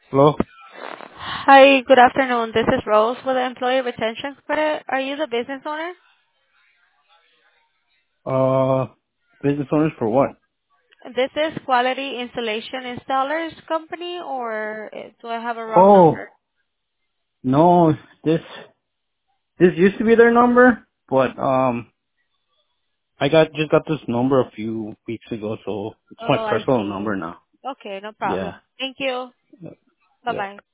Hello? Hi, good afternoon. This is Rose with the Employee Retention Credit. Are you the business owner? Uh, business owners for what? This is Quality Installation Installers Company, or do I have a wrong Oh, number? no, this used to be their number, but, just got this number a few weeks ago, so it's my Oh, I personal see. number now. Okay, no Yeah. problem. Thank you. Yeah. Yeah. Bye-bye.